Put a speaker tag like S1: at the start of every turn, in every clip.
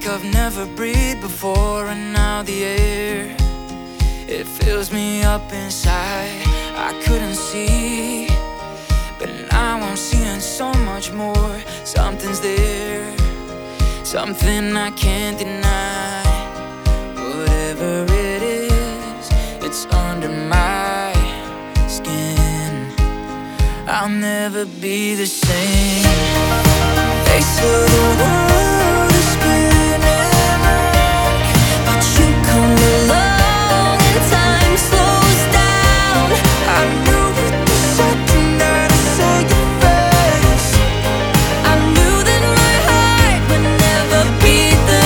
S1: like I've never breathed before, and now the air, it fills me up inside. I couldn't see, but now I'm seeing so much more. Something's there, something I can't deny. Whatever it is, it's under my skin. I'll never be the same. They say the world is spinning round, but you come along and time slows down. I knew it the second that I saw your face. I knew that my heart would never beat the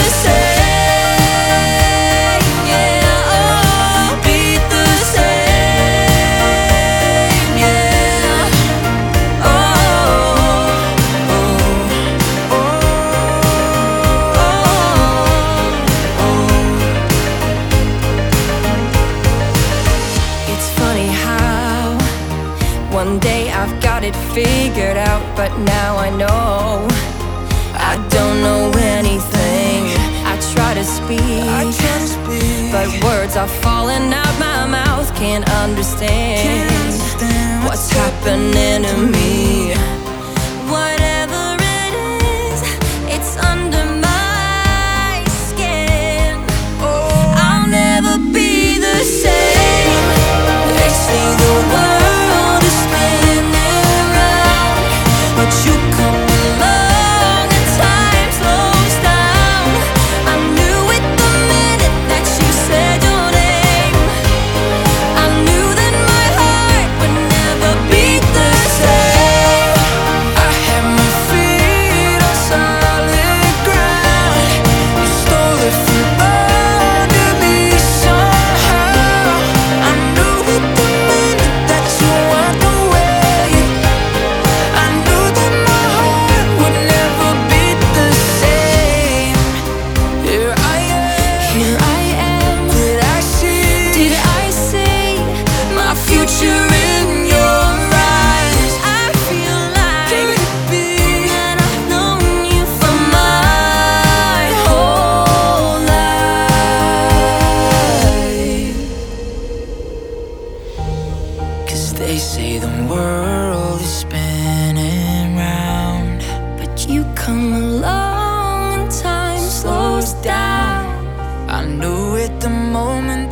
S1: same. Yeah, oh, beat the same. Yeah, oh, oh, oh, oh. It's funny how one day I've got it figured out, but now I know I don't know anything. I try to speak, but words are falling out my mouth. Can't understand what's happening to me. Whatever it is, it's under my skin. I'll never be the same. They say the world is spinning round, but you come along and time slows down. I knew it the minute that you said your name. I knew that my heart would never beat the same. I had my feet on solid ground. You stole it from under me somehow. I knew it the minute that you walked away. I knew that my heart would never beat the same. Here I am. Did I see my future in your eyes? I feel like that I've known you for my whole life. 'Cause they say the world is spinning round, but you come along and time slows down. I knew it the moment